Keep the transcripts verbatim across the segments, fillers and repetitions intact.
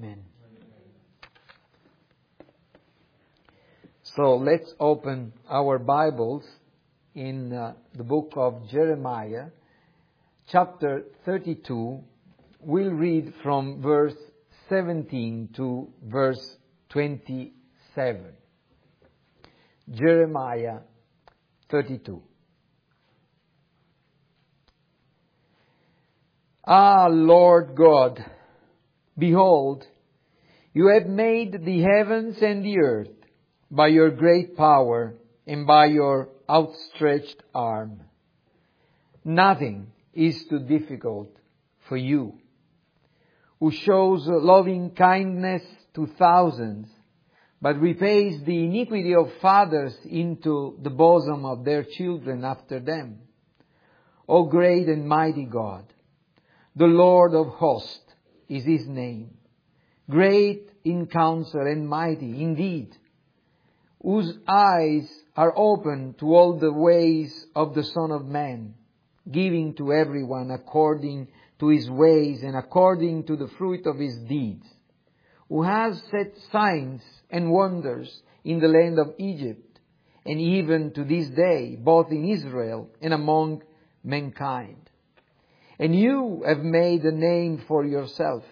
Amen. So let's open our Bibles in uh, the book of Jeremiah, chapter thirty-two. We'll read from verse seventeen to verse twenty-seven. Jeremiah thirty-two. Ah, Lord God, behold, you have made the heavens and the earth by your great power and by your outstretched arm. Nothing is too difficult for you, who shows loving kindness to thousands, but repays the iniquity of fathers into the bosom of their children after them. O great and mighty God, the Lord of hosts is His name, great in counsel and mighty indeed, whose eyes are open to all the ways of the Son of Man, giving to everyone according to his ways and according to the fruit of his deeds, who has set signs and wonders in the land of Egypt, and even to this day, both in Israel and among mankind. And you have made a name for yourself,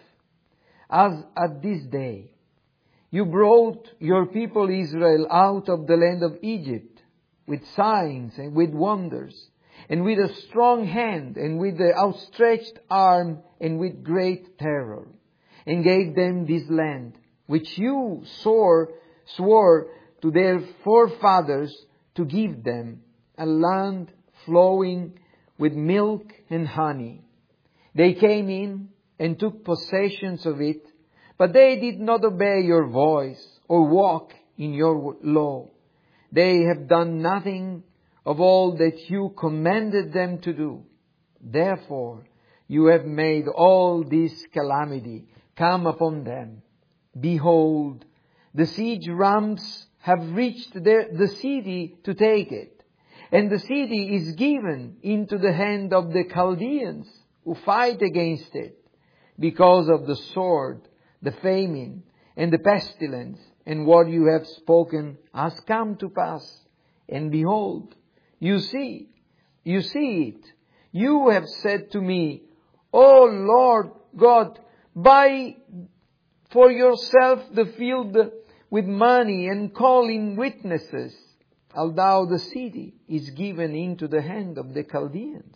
as at this day you brought your people Israel out of the land of Egypt with signs and with wonders, and with a strong hand and with the outstretched arm and with great terror, and gave them this land, which you swore, swore to their forefathers to give them, a land flowing with milk and honey. They came in and took possessions of it, but they did not obey your voice or walk in your law. They have done nothing of all that you commanded them to do. Therefore, you have made all this calamity come upon them. Behold, the siege rams have reached their, the city to take it, and the city is given into the hand of the Chaldeans who fight against it, because of the sword, the famine, and the pestilence, and what you have spoken has come to pass. And behold, you see, you see it. You have said to me, O Lord God, buy for yourself the field with money and call in witnesses, although the city is given into the hand of the Chaldeans.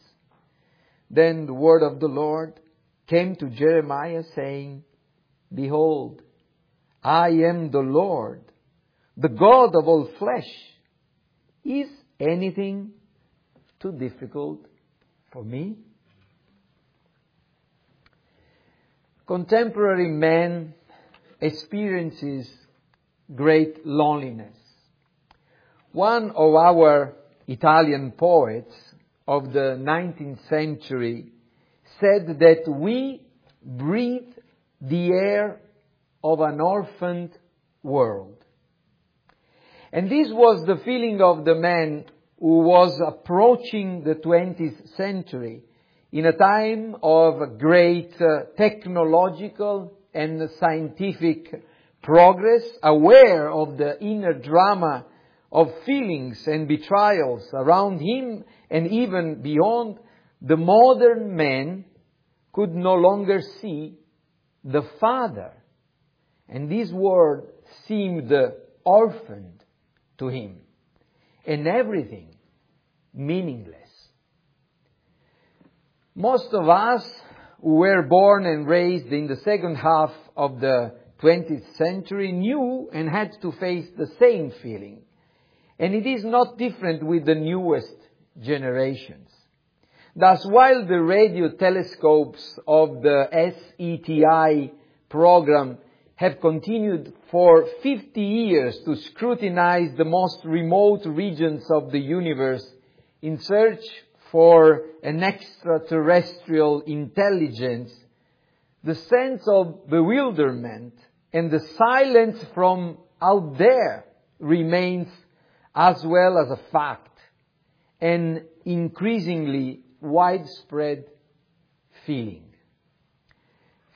Then the word of the Lord came to Jeremiah, saying, Behold, I am the Lord, the God of all flesh. Is anything too difficult for me? Contemporary man experiences great loneliness. One of our Italian poets of the nineteenth century said that we breathe the air of an orphaned world. And this was the feeling of the man who was approaching the twentieth century in a time of great uh, technological and scientific progress, aware of the inner drama of feelings and betrayals around him and even beyond. The modern man could no longer see the Father, and this world seemed orphaned to him, and everything meaningless. Most of us who were born and raised in the second half of the twentieth century knew and had to face the same feeling. And it is not different with the newest generations. Thus, while the radio telescopes of the S E T I program have continued for fifty years to scrutinize the most remote regions of the universe in search for an extraterrestrial intelligence, the sense of bewilderment and the silence from out there remains as well as a fact, an increasingly widespread feeling.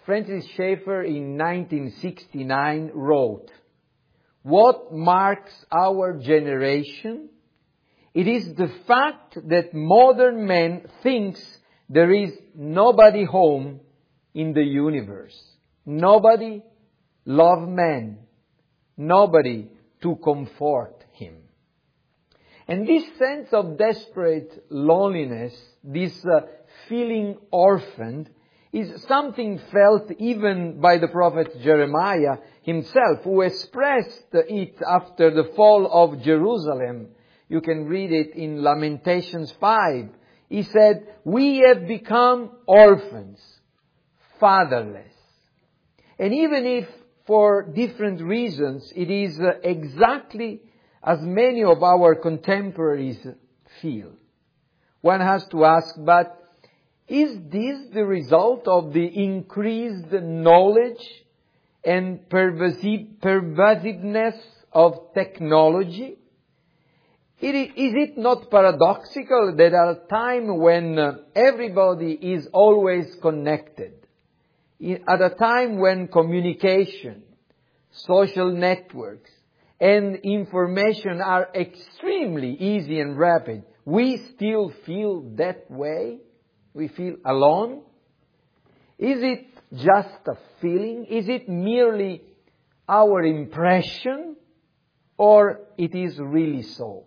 Francis Schaeffer in nineteen sixty-nine wrote, "What marks our generation? It is the fact that modern man thinks there is nobody home in the universe, nobody love man, nobody to comfort him." And this sense of desperate loneliness, this uh, feeling orphaned, is something felt even by the prophet Jeremiah himself, who expressed it after the fall of Jerusalem. You can read it in Lamentations five. He said, "We have become orphans, fatherless." And even if for different reasons it is uh, exactly as many of our contemporaries feel, one has to ask, but is this the result of the increased knowledge and pervasive, pervasiveness of technology? It is, is it not paradoxical that at a time when uh, everybody is always connected, at a time when communication, social networks, and information are extremely easy and rapid, we still feel that way? We feel alone? Is it just a feeling? Is it merely our impression? Or it is really so?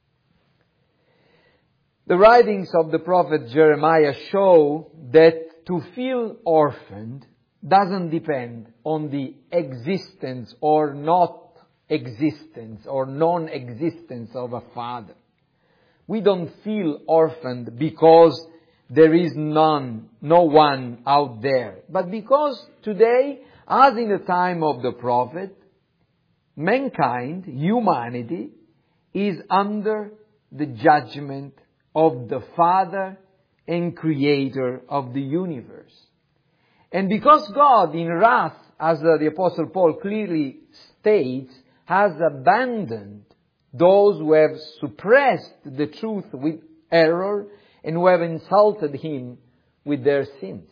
The writings of the prophet Jeremiah show that to feel orphaned doesn't depend on the existence or not existence or non-existence of a father. We don't feel orphaned because there is none, no one out there. But because today, as in the time of the prophet, mankind, humanity, is under the judgment of the Father and Creator of the universe. And because God, in wrath, as the Apostle Paul clearly states, has abandoned those who have suppressed the truth with error and who have insulted Him with their sins.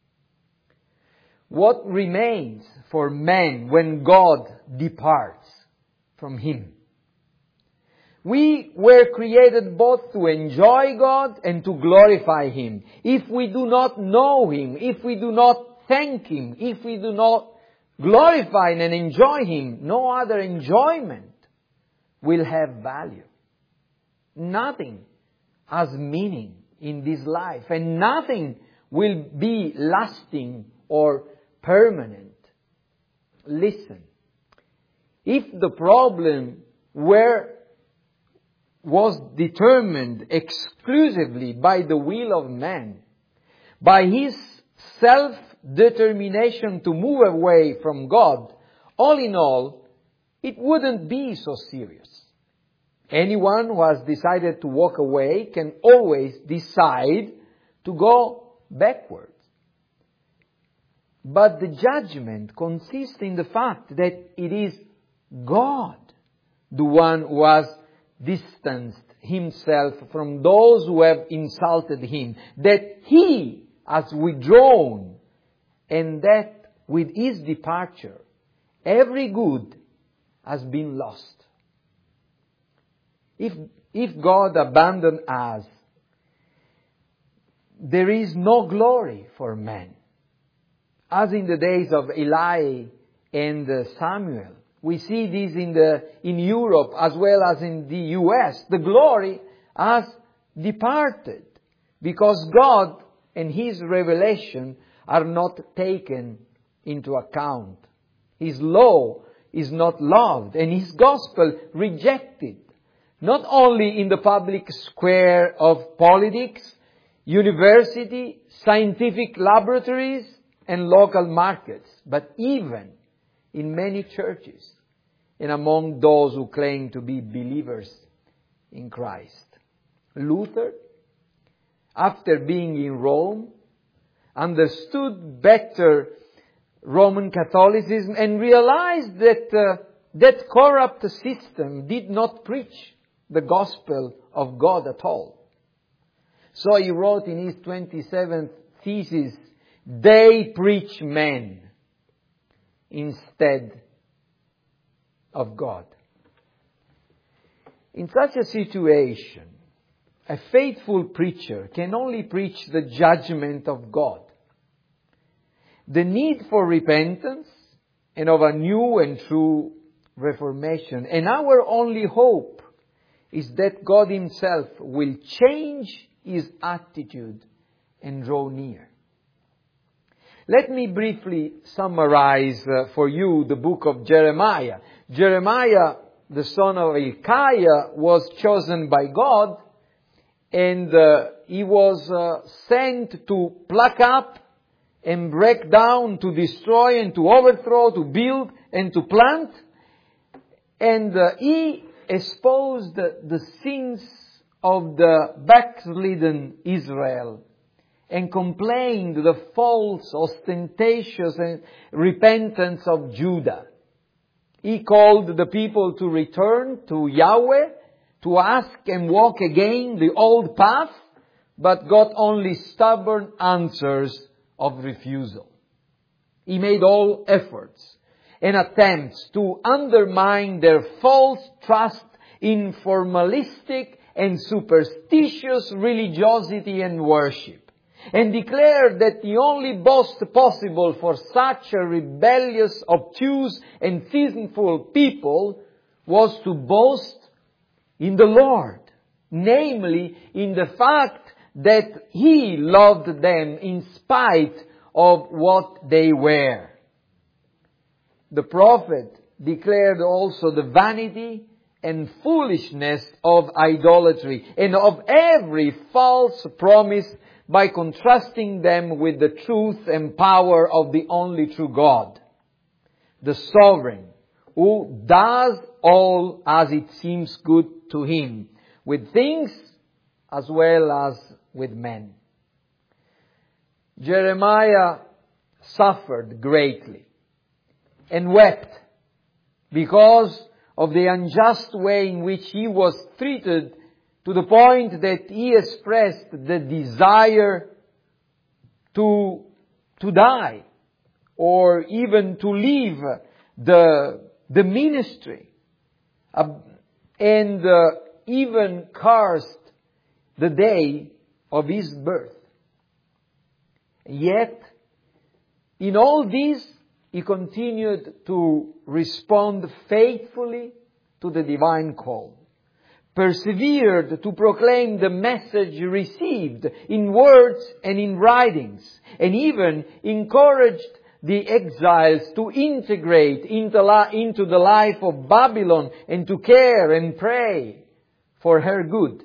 What remains for man when God departs from him? We were created both to enjoy God and to glorify Him. If we do not know Him, if we do not thank Him, if we do not glorify and enjoy Him, no other enjoyment will have value. Nothing has meaning in this life, and nothing will be lasting or permanent. Listen, if the problem were was determined exclusively by the will of man, by his self-determination to move away from God, all in all, it wouldn't be so serious. Anyone who has decided to walk away can always decide to go backwards. But the judgment consists in the fact that it is God, the one who has distanced Himself from those who have insulted Him, that He has withdrawn, and that with His departure, every good has been lost. If, if God abandoned us, there is no glory for man. As in the days of Eli and Samuel, we see this in the in Europe as well as in the U S. The glory has departed because God and His revelation are not taken into account. His law is not loved and His gospel rejected. Not only in the public square of politics, university, scientific laboratories, and local markets, but even in many churches and among those who claim to be believers in Christ. Luther, after being in Rome, understood better Roman Catholicism and realized that uh, that corrupt system did not preach the gospel of God at all. So he wrote in his twenty-seventh thesis, They preach men instead of God. In such a situation, a faithful preacher can only preach the judgment of God, the need for repentance and of a new and true reformation. And our only hope is that God Himself will change His attitude and draw near. Let me briefly summarize uh, for you the book of Jeremiah. Jeremiah, the son of Hilkiah, was chosen by God, and uh, he was uh, sent to pluck up and break down, to destroy and to overthrow, to build and to plant. And uh, he exposed the, the sins of the backslidden Israel and complained the false, ostentatious and repentance of Judah. He called the people to return to Yahweh, to ask and walk again the old path, but got only stubborn answers of refusal. He made all efforts and attempts to undermine their false trust in formalistic and superstitious religiosity and worship, and declared that the only boast possible for such a rebellious, obtuse and sinful people was to boast in the Lord, namely in the fact that He loved them in spite of what they were. The prophet declared also the vanity and foolishness of idolatry and of every false promise by contrasting them with the truth and power of the only true God, the sovereign, who does all as it seems good to Him, with things as well as with men. Jeremiah suffered greatly and wept because of the unjust way in which he was treated, to the point that he expressed the desire to, to die or even to leave the, the ministry, uh, and uh, even cursed the day of his birth. Yet, in all this, he continued to respond faithfully to the divine call, persevered to proclaim the message received in words and in writings, and even encouraged the exiles to integrate into the life of Babylon and to care and pray for her good.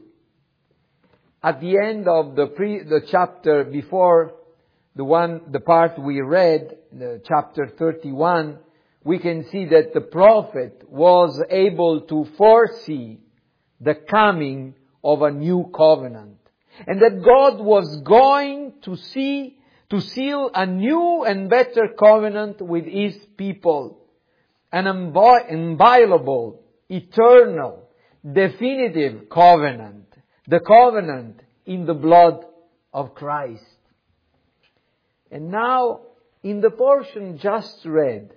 At the end of the, pre, the chapter before the one, the part we read, the chapter thirty-one, we can see that the prophet was able to foresee the coming of a new covenant, and that God was going to see, to seal a new and better covenant with His people, an inviolable, eternal, definitive covenant, the covenant in the blood of Christ. And now, in the portion just read,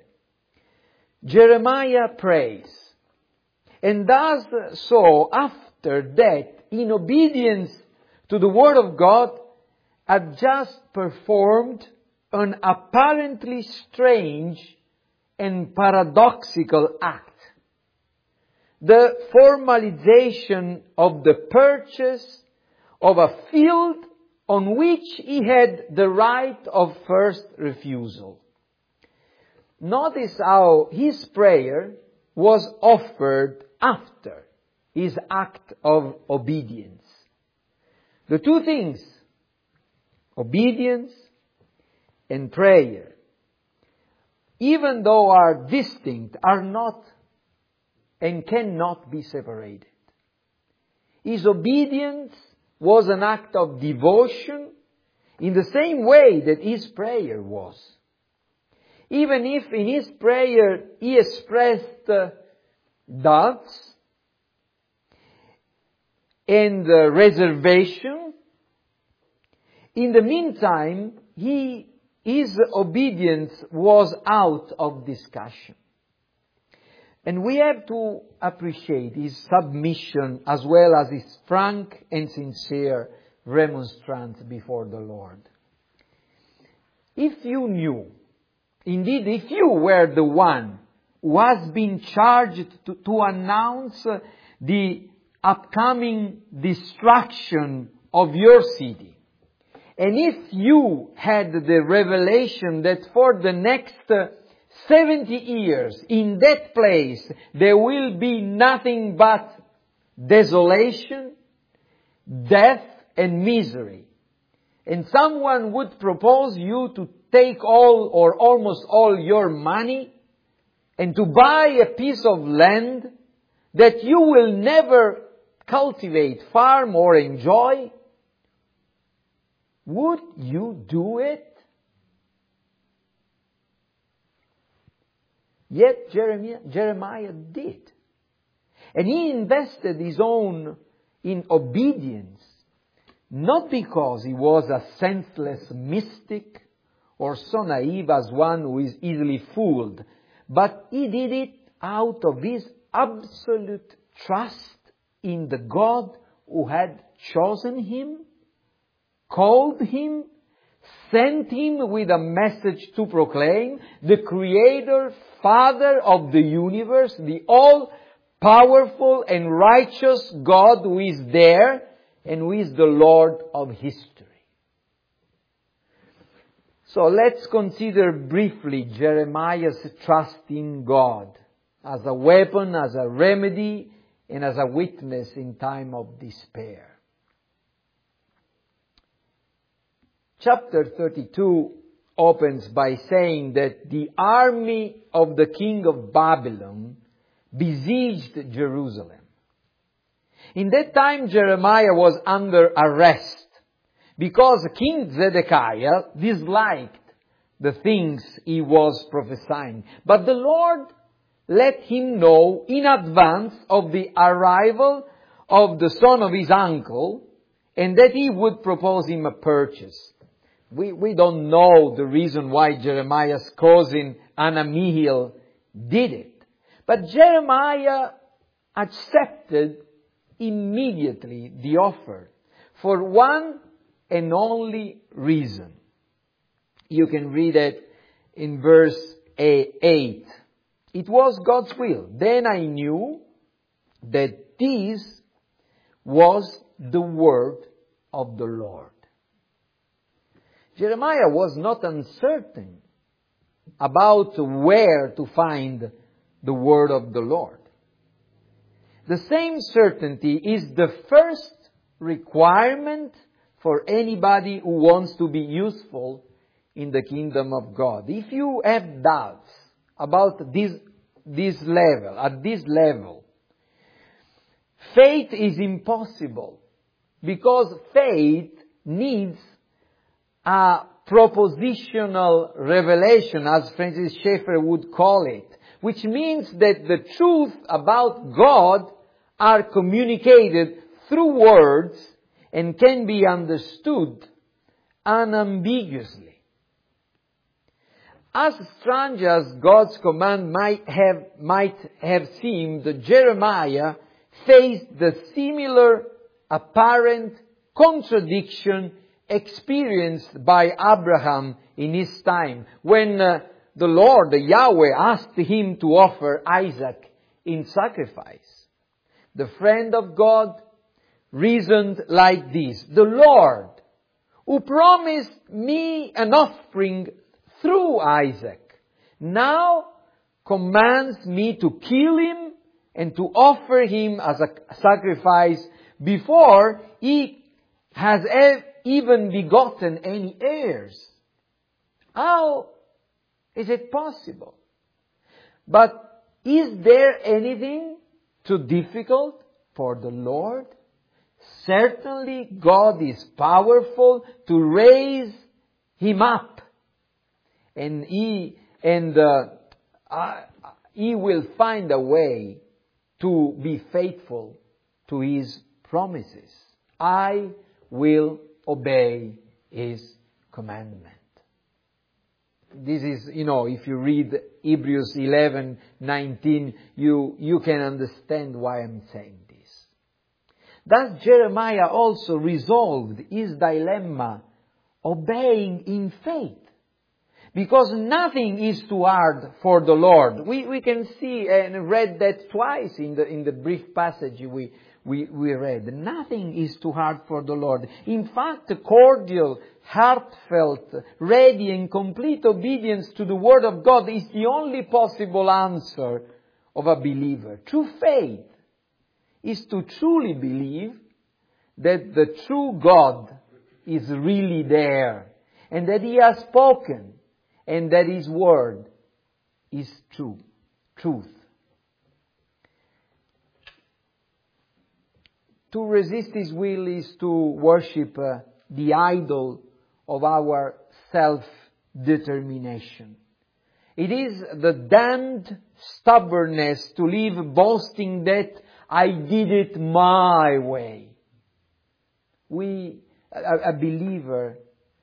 Jeremiah prays, and does so after that, in obedience to the Word of God, had just performed an apparently strange and paradoxical act. The formalization of the purchase of a field on which he had the right of first refusal. Notice how his prayer was offered after his act of obedience. The two things, obedience and prayer, even though are distinct, are not and cannot be separated. His obedience was an act of devotion in the same way that his prayer was. Even if in his prayer he expressed uh, doubts and uh, reservation, in the meantime he his obedience was out of discussion. And we have to appreciate his submission as well as his frank and sincere remonstrance before the Lord. If you knew, indeed if you were the one who has been charged to, to announce the upcoming destruction of your city, and if you had the revelation that for the next seventy years in that place there will be nothing but desolation, death and misery, and someone would propose you to take all or almost all your money and to buy a piece of land that you will never cultivate, farm or enjoy, would you do it? Yet Jeremiah, Jeremiah did. And he invested his own in obedience, not because he was a senseless mystic or so naive as one who is easily fooled, but he did it out of his absolute trust in the God who had chosen him, called him, sent him with a message to proclaim, the Creator, Father of the universe, the all-powerful and righteous God who is there and who is the Lord of history. So let's consider briefly Jeremiah's trust in God as a weapon, as a remedy, and as a witness in time of despair. Chapter thirty-two opens by saying that the army of the king of Babylon besieged Jerusalem. In that time Jeremiah was under arrest because King Zedekiah disliked the things he was prophesying. But the Lord let him know in advance of the arrival of the son of his uncle, and that he would propose him a purchase. We, we don't know the reason why Jeremiah's cousin Anamiel did it. But Jeremiah accepted immediately the offer for one and only reason. You can read it in verse eight. It was God's will. Then I knew that this was the word of the Lord. Jeremiah was not uncertain about where to find the word of the Lord. The same certainty is the first requirement for anybody who wants to be useful in the kingdom of God. If you have doubts about this, this level, at this level, faith is impossible, because faith needs a propositional revelation, as Francis Schaeffer would call it, which means that the truth about God are communicated through words and can be understood unambiguously. As strange as God's command might have, might have seemed, Jeremiah faced the similar apparent contradiction experienced by Abraham in his time, when uh, the Lord, the Yahweh, asked him to offer Isaac in sacrifice. The friend of God reasoned like this: the Lord, who promised me an offspring through Isaac, now commands me to kill him and to offer him as a sacrifice before he has even begotten any heirs. How is it possible? But is there anything too difficult for the Lord? Certainly God is powerful to raise him up, and he and uh, uh, he will find a way to be faithful to his promises. I will obey his commandment. this is, you know, if you read Hebrews eleven nineteen, you, you can understand why I'm saying this. Thus Jeremiah also resolved his dilemma, obeying in faith. Because nothing is too hard for the Lord. We, we can see and read that twice in the, in the brief passage we, we, we read. Nothing is too hard for the Lord. In fact, cordial, heartfelt, ready and complete obedience to the Word of God is the only possible answer of a believer. True faith is to truly believe that the true God is really there and that He has spoken and that His Word is true, truth. To resist His will is to worship uh, the idol of our self-determination. It is the damned stubbornness to live boasting that I did it my way. We, a, a believer,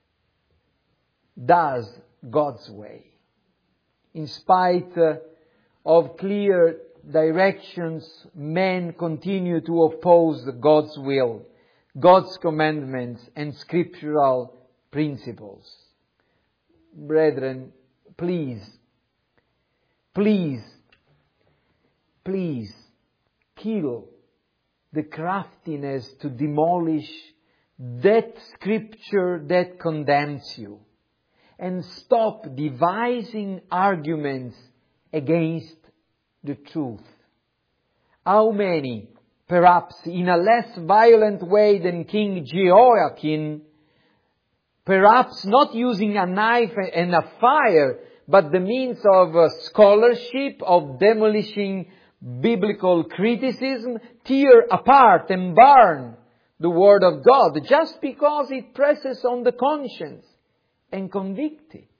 does God's way. In spite uh, of clear directions, men continue to oppose God's will, God's commandments and scriptural principles. Brethren, please, please, please kill the craftiness to demolish that scripture that condemns you. And stop devising arguments against the truth. How many, perhaps in a less violent way than King Jehoiakim, perhaps not using a knife and a fire, but the means of uh, scholarship, of demolishing biblical criticism, tear apart and burn the Word of God just because it presses on the conscience and convict it.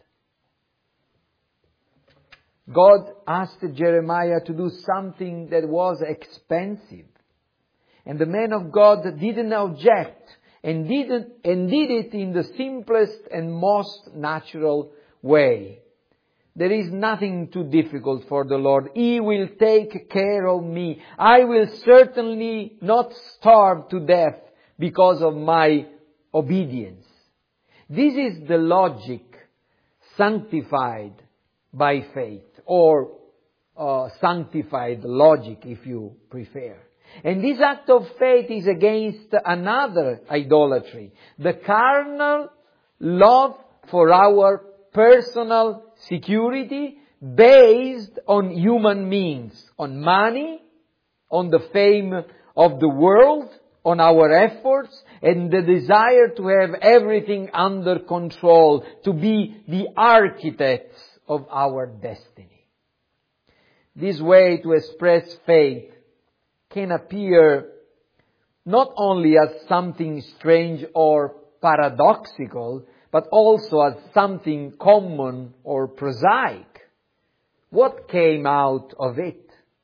God asked Jeremiah to do something that was expensive. And the man of God didn't object and didn't and did it in the simplest and most natural way. There is nothing too difficult for the Lord. He will take care of me. I will certainly not starve to death because of my obedience. This is the logic sanctified by faith, or uh, sanctified logic if you prefer. And this act of faith is against another idolatry, the carnal love for our personal security based on human means, on money, on the fame of the world, on our efforts, and the desire to have everything under control, to be the architects of our destiny. This way to express faith can appear not only as something strange or paradoxical, but also as something common or prosaic. What came out of it?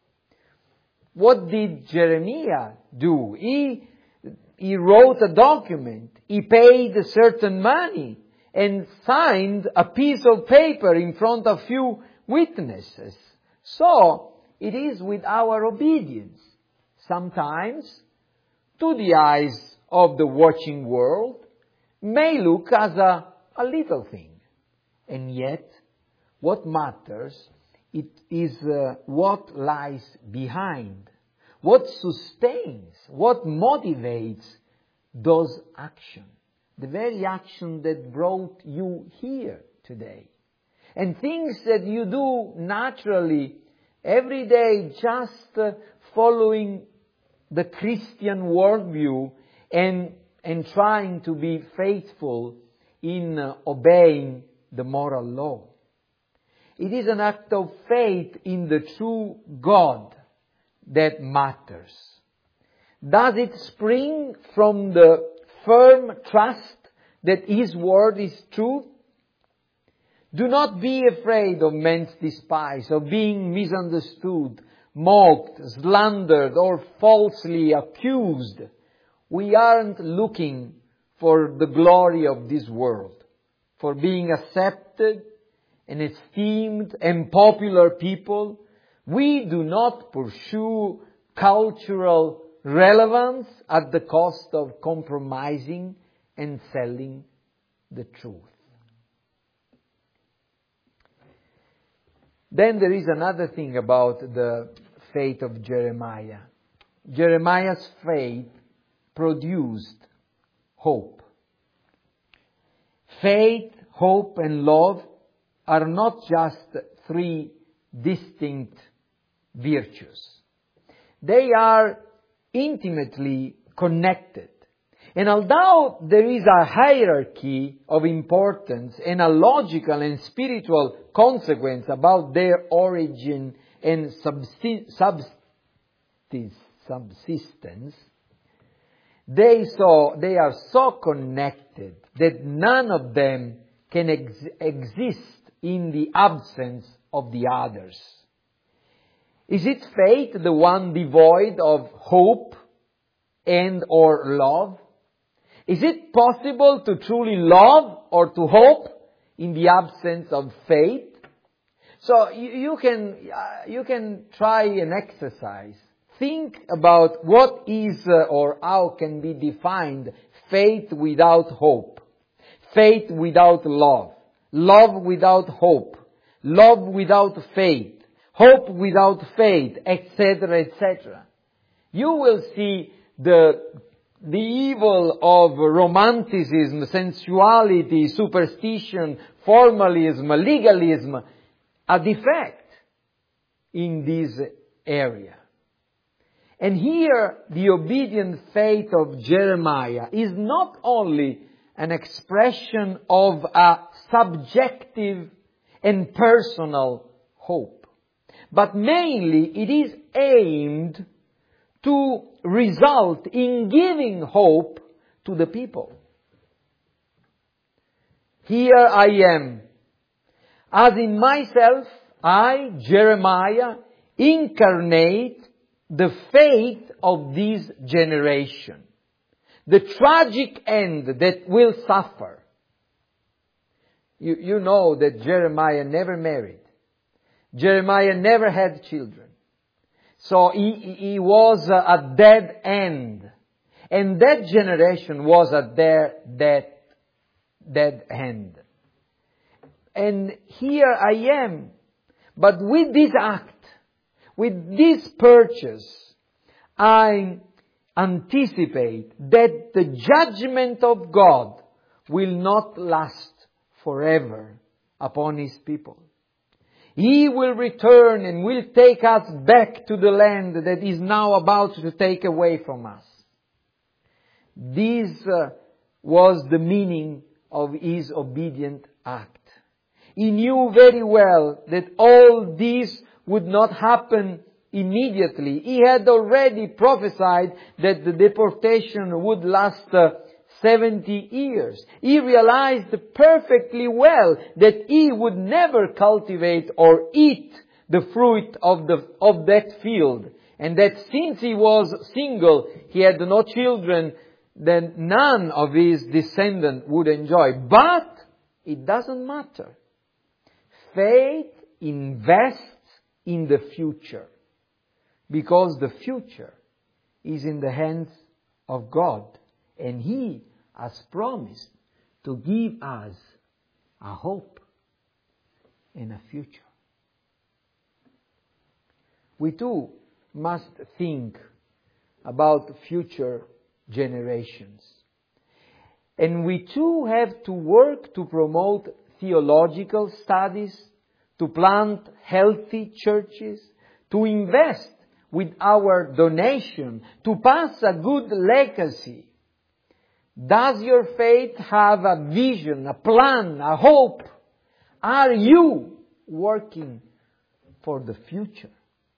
What did Jeremiah do? He, he wrote a document. He paid a certain money and signed a piece of paper in front of few witnesses. So, it is with our obedience. Sometimes, to the eyes of the watching world, may look as a, a little thing. And yet, what matters it is uh, what lies behind, what sustains, what motivates those actions. The very action that brought you here today. And things that you do naturally every day, just uh, following the Christian worldview and, and trying to be faithful in uh, obeying the moral law. It is an act of faith in the true God that matters. Does it spring from the firm trust that His Word is true? Do not be afraid of men's despise, of being misunderstood, mocked, slandered, or falsely accused. We aren't looking for the glory of this world, for being accepted and esteemed and popular people, we do not pursue cultural relevance at the cost of compromising and selling the truth. Then there is another thing about the faith of Jeremiah. Jeremiah's faith produced hope. Faith, hope, and love are not just three distinct virtues. They are intimately connected. And although there is a hierarchy of importance and a logical and spiritual consequence about their origin and subsistence, subsistence they, so, they are so connected that none of them can ex- exist in the absence of the others. Is it faith the one devoid of hope and or love? Is it possible to truly love or to hope in the absence of faith? So you, you can uh, you can try an exercise. Think about what is uh, or how can be defined faith without hope, faith without love, love without hope, love without faith, hope without faith, et cetera, et cetera. You will see the the evil of romanticism, sensuality, superstition, formalism, legalism, a defect in this area. And here, the obedient faith of Jeremiah is not only an expression of a subjective and personal hope, but mainly it is aimed to result in giving hope to the people. Here I am. As in myself, I, Jeremiah, incarnate the faith of this generation. The tragic end that will suffer. You, you know that Jeremiah never married. Jeremiah never had children. So he, he was a dead end. And that generation was at their dead, dead end. And here I am. But with this act, with this purchase, I anticipate that the judgment of God will not last forever upon His people. He will return and will take us back to the land that is now about to take away from us. This uh, was the meaning of His obedient act. He knew very well that all this would not happen immediately. He had already prophesied that the deportation would last uh, seventy years. He realized perfectly well that he would never cultivate or eat the fruit of the of that field, and that since he was single, he had no children, then none of his descendants would enjoy. But it doesn't matter. Faith invests in the future, because the future is in the hands of God, and He has promised to give us a hope and a future. We too must think about future generations. And we too have to work to promote theological studies, to plant healthy churches, to invest with our donation, to pass a good legacy. Does your faith have a vision, a plan, a hope? Are you working for the future?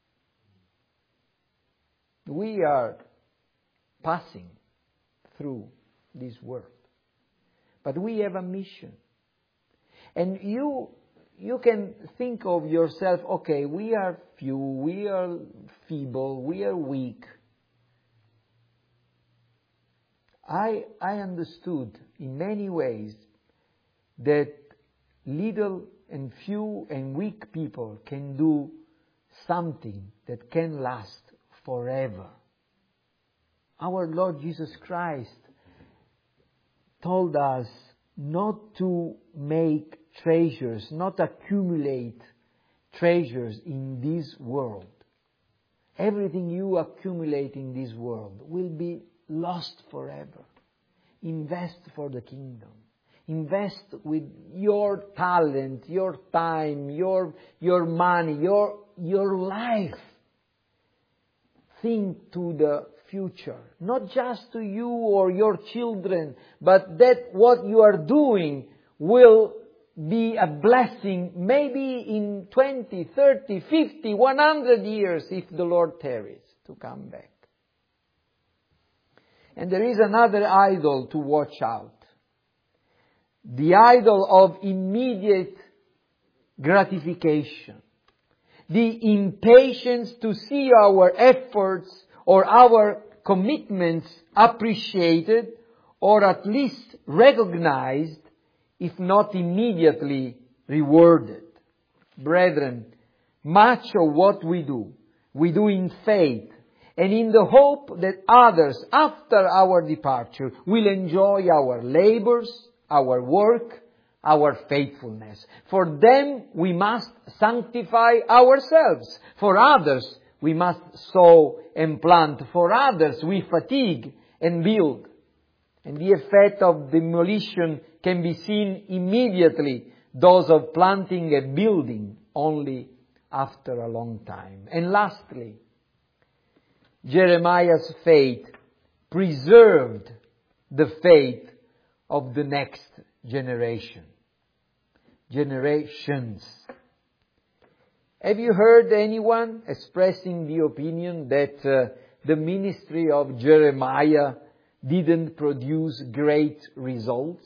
We are passing through this world, but we have a mission. And you you can think of yourself, okay, we are few, we are feeble, we are weak. I I understood in many ways that little and few and weak people can do something that can last forever. Our Lord Jesus Christ told us not to make treasures, not accumulate treasures in this world. Everything you accumulate in this world will be lost forever. Invest for the kingdom. Invest with your talent, your time, your, your money, your, your life. Think to the future. Not just to you or your children, but that what you are doing will be a blessing maybe in twenty, thirty, fifty, one hundred years if the Lord tarries to come back. And there is another idol to watch out. The idol of immediate gratification. The impatience to see our efforts or our commitments appreciated or at least recognized, if not immediately rewarded. Brethren, much of what we do, we do in faith and in the hope that others, after our departure, will enjoy our labors, our work, our faithfulness. For them, we must sanctify ourselves. For others, we must sow and plant. For others, we fatigue and build. And the effect of demolition can be seen immediately, those of planting and building only after a long time. And lastly, Jeremiah's faith preserved the faith of the next generation. Generations. Have you heard anyone expressing the opinion that uh, the ministry of Jeremiah didn't produce great results?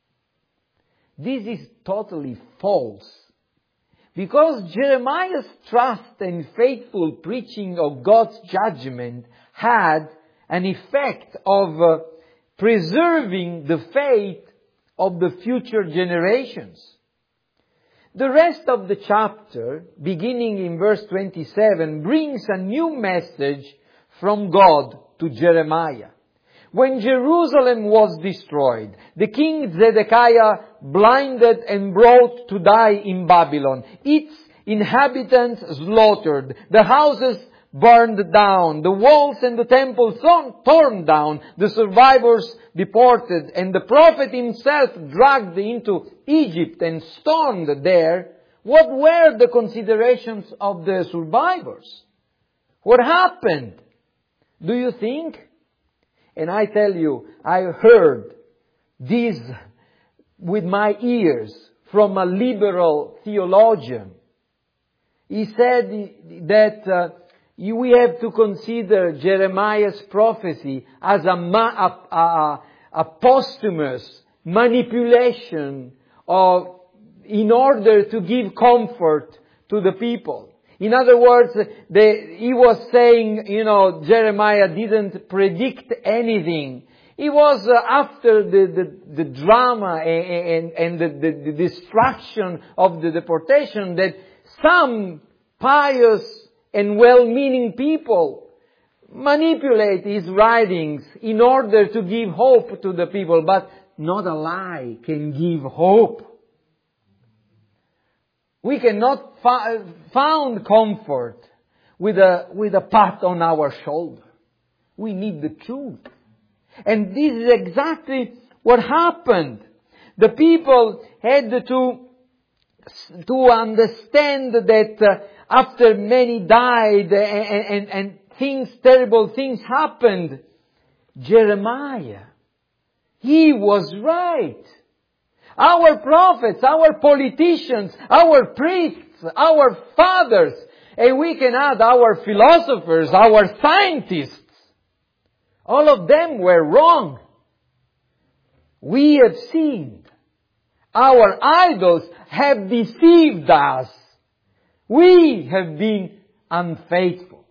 This is totally false. Because Jeremiah's trust and faithful preaching of God's judgment had an effect of uh, preserving the faith of the future generations. The rest of the chapter, beginning in verse twenty-seven, brings a new message from God to Jeremiah. When Jerusalem was destroyed, the king Zedekiah blinded and brought to die in Babylon, its inhabitants slaughtered, the houses burned down, the walls and the temple torn down, the survivors deported, and the prophet himself dragged into Egypt and stoned there. What were the considerations of the survivors? What happened? Do you think? And I tell you, I heard this with my ears from a liberal theologian. He said that uh, we have to consider Jeremiah's prophecy as a, ma- a, a, a posthumous manipulation of, in order to give comfort to the people. In other words, the, he was saying, you know, Jeremiah didn't predict anything. It was uh, after the, the, the drama and, and, and the, the, the destruction of the deportation that some pious and well-meaning people manipulate his writings in order to give hope to the people. But not a lie can give hope. We cannot fi- found comfort with a, with a pat on our shoulder. We need the truth. And this is exactly what happened. The people had to, to understand that uh, after many died and, and, and things, terrible things happened, Jeremiah, he was right. Our prophets, our politicians, our priests, our fathers, and we can add our philosophers, our scientists, all of them were wrong. We have sinned. Our idols have deceived us. We have been unfaithful.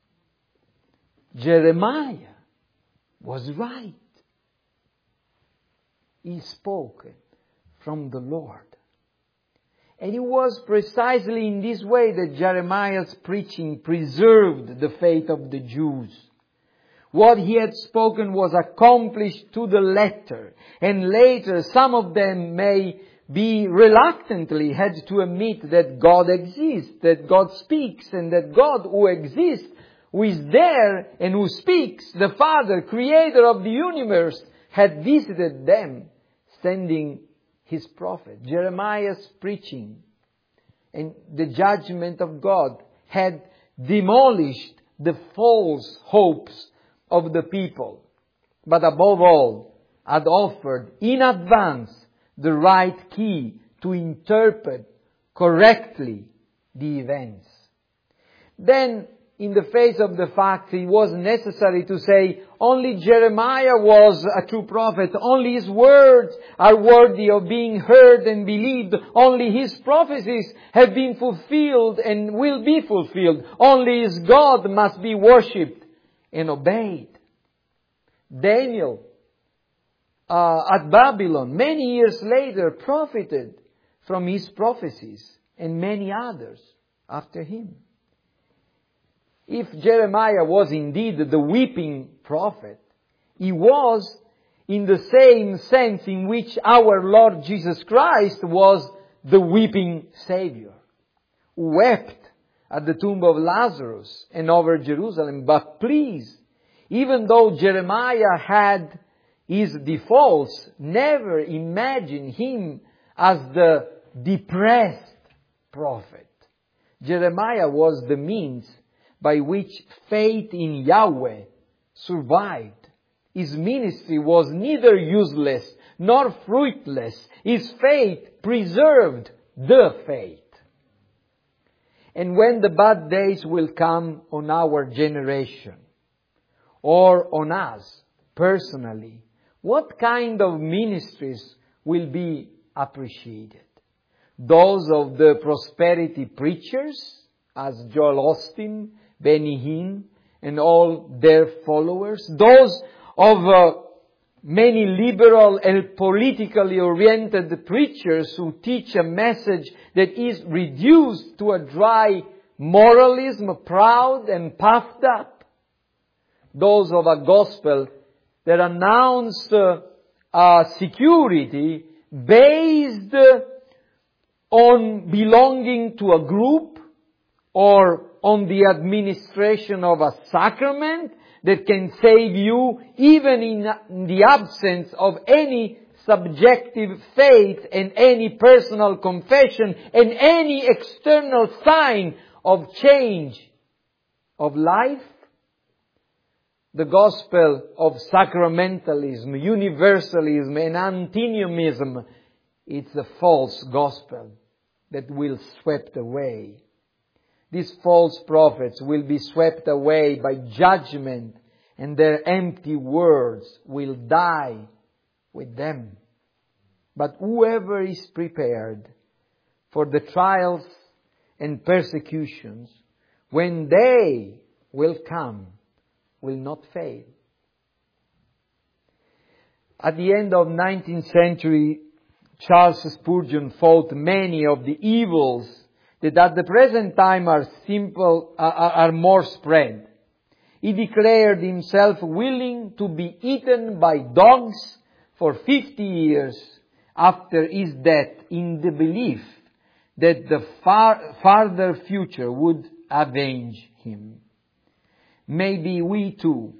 Jeremiah was right. He spoke from the Lord. And it was precisely in this way that Jeremiah's preaching preserved the faith of the Jews. What he had spoken was accomplished to the letter. And later, some of them may be reluctantly had to admit that God exists, that God speaks, and that God who exists, who is there and who speaks, the Father, creator of the universe, had visited them, sending His prophet. Jeremiah's preaching and the judgment of God had demolished the false hopes of the people, but above all, had offered in advance the right key to interpret correctly the events. Then, in the face of the fact it was necessary to say only Jeremiah was a true prophet, only his words are worthy of being heard and believed, only his prophecies have been fulfilled and will be fulfilled, only his God must be worshipped and obeyed. Daniel uh, at Babylon, many years later, profited from his prophecies, and many others after him. If Jeremiah was indeed the weeping prophet, he was in the same sense in which our Lord Jesus Christ was the weeping Savior, who wept at the tomb of Lazarus and over Jerusalem. But please, even though Jeremiah had his defaults, never imagine him as the depressed prophet. Jeremiah was the means by which faith in Yahweh survived. His ministry was neither useless nor fruitless. His faith preserved the faith. And when the bad days will come on our generation, or on us personally, what kind of ministries will be appreciated? Those of the prosperity preachers, as Joel Osteen, Benny Hinn, and all their followers. Those of uh, many liberal and politically oriented preachers who teach a message that is reduced to a dry moralism, proud and puffed up. Those of a gospel that announced uh, uh, security based on belonging to a group or on the administration of a sacrament that can save you even in the absence of any subjective faith and any personal confession and any external sign of change of life. The gospel of sacramentalism, universalism and antinomianism, it's a false gospel that will swept away. These false prophets will be swept away by judgment, and their empty words will die with them. But whoever is prepared for the trials and persecutions, when they will come, will not fail. At the end of nineteenth century, Charles Spurgeon fought many of the evils that at the present time are simple, are, are more spread. He declared himself willing to be eaten by dogs for fifty years after his death, in the belief that the far, farther future would avenge him. Maybe we too,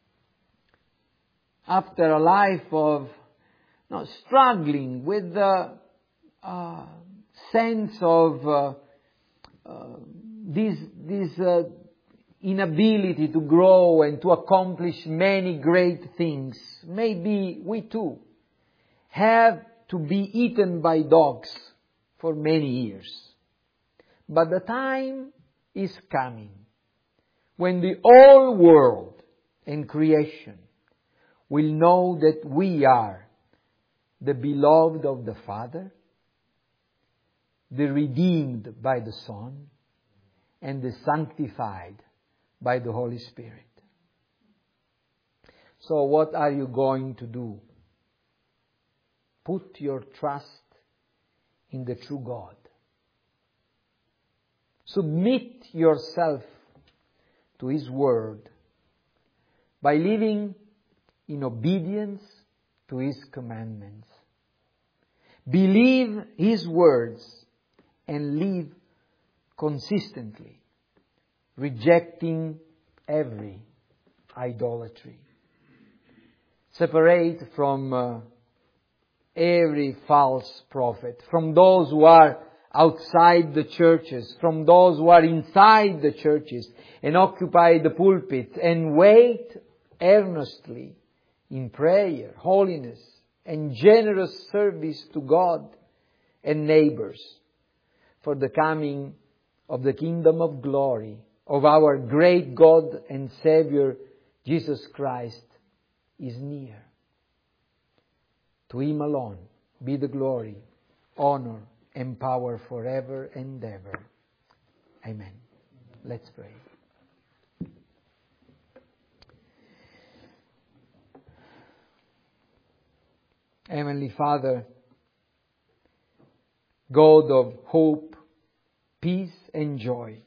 after a life of you know, struggling with the uh, sense of uh, uh, this, this uh, inability to grow and to accomplish many great things, maybe we too have to be eaten by dogs for many years. But the time is coming when the whole world and creation will know that we are the beloved of the Father, the redeemed by the Son, and the sanctified by the Holy Spirit. So what are you going to do? Put your trust in the true God Submit yourself to His Word by living in obedience to His commandments. Believe His words and live consistently, rejecting every idolatry. Separate from uh, every false prophet, from those who are outside the churches, from those who are inside the churches, and occupy the pulpit, and wait earnestly in prayer, holiness, and generous service to God and neighbors for the coming of the kingdom of glory of our great God and Savior Jesus Christ is near. To Him alone be the glory, honor, and power forever and ever. Amen. Let's pray. Heavenly Father, God of hope, peace, and joy,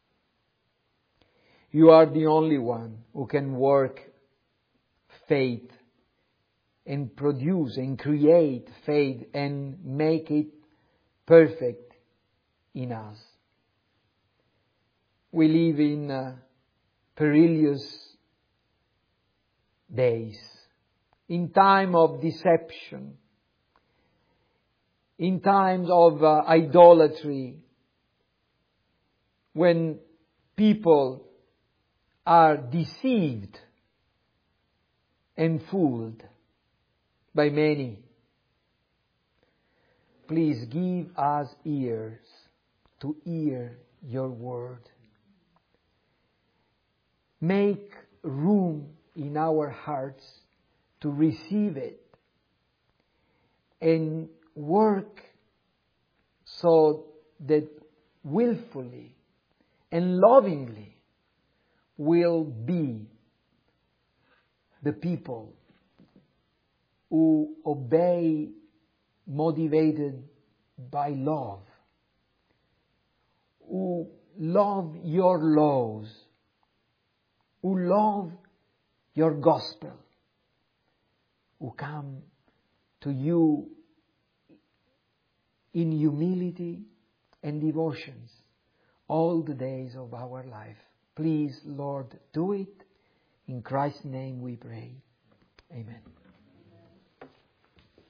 You are the only one who can work faith and produce and create faith and make it perfect in us. We live in uh, perilous days, in time of deception, in times of uh, idolatry, when people are deceived and fooled by many. Please give us ears to hear Your word. Make room in our hearts to receive it and work so that willfully and lovingly will be the people who obey, motivated by love, who love Your laws, who love Your gospel, who come to You in humility and devotions all the days of our life. Please, Lord, do it. In Christ's name we pray. Amen.